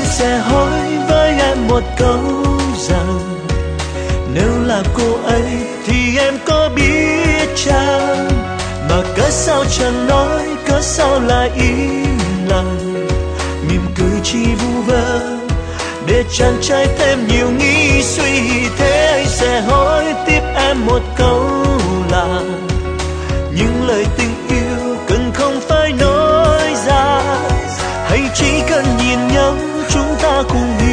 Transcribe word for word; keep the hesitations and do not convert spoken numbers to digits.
sẽ hỏi với em một câu rằng nếu là cô ấy thì em có biết chăng, mà cớ sao chẳng nói, cớ sao lại im lặng, mỉm cười chỉ vu vơ để chàng trai thêm nhiều nghĩ suy. Thế anh sẽ hỏi tiếp em một câu là những lời tình yêu cần không phải nói ra, hay chỉ cần nhìn nhau chúng ta cùng hiểu